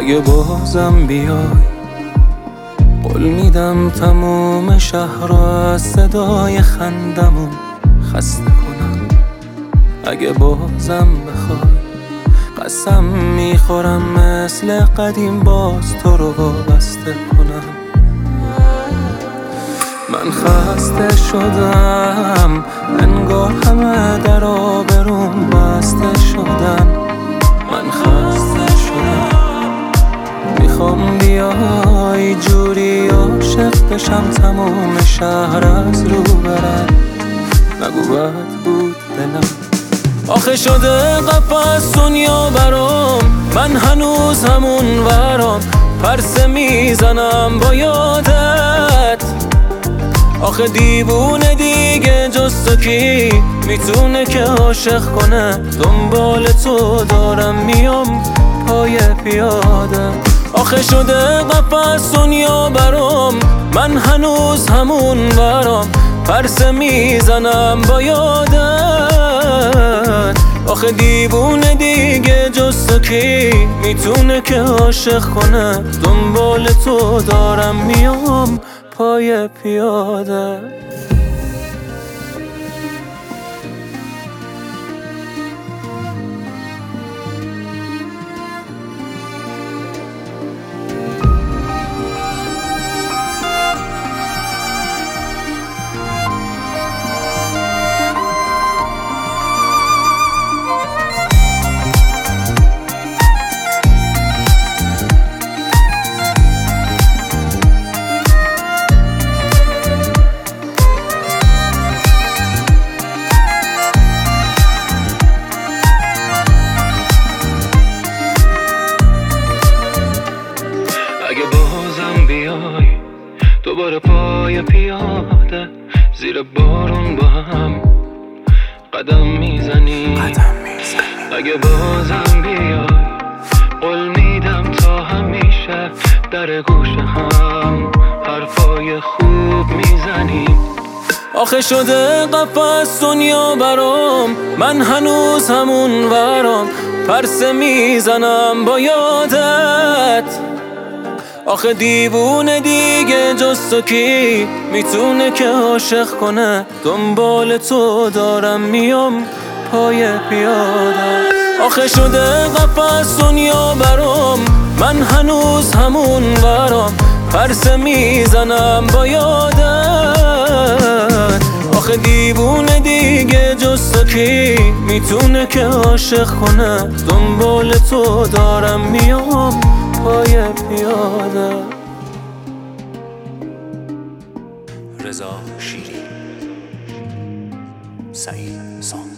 اگه بازم بیای قول میدم تموم شهر رو از صدای خندمون خسته کنم. اگه بازم بخوای قسم میخورم مثل قدیم باز تو رو وابسته کنم. من خسته شدم انگار همه در آبروم بسته شدن. من خسته شدم میخوام بیای جوری عاشق بشم تموم شهر از رو برن. نگو بد بود دلم آخه شده قفس دنیا برام، من هنوز همون ورام پرسه میزنم با یادت. آخه دیوونه دیگه جز تو کی میتونه که عاشق کنه؟ دنبال تو دارم میام پای پیاده. آخه شده قفس دنیا برام، من هنوز همون ورام پرسه میزنم با یادت. آخه دیوونه دیگه جز تو کی میتونه که عاشق کنه؟ دنبال تو دارم میام پای پیاده. اگه بازم بیای دوباره پای پیاده زیر بارون با هم قدم میزنی. اگه بازم بیای قول میدم تا همیشه در گوش هم حرفای خوب میزنی. آخه شده قفس دنیا برام، من هنوز همون ورام پرسه میزنم با یادت. آخه دیوونه دیگه جز تو کی میتونه که عاشق کنه؟ دنبال تو دارم میام پای پیاده. آخه شده قفس دنیا برام، من هنوز همون ورام پرسه میزنم با یادت. آخه دیوونه دیگه جز تو کی میتونه که عاشق کنه؟ دنبال تو دارم میام پای پیاده. رضا شیری، سعید سان.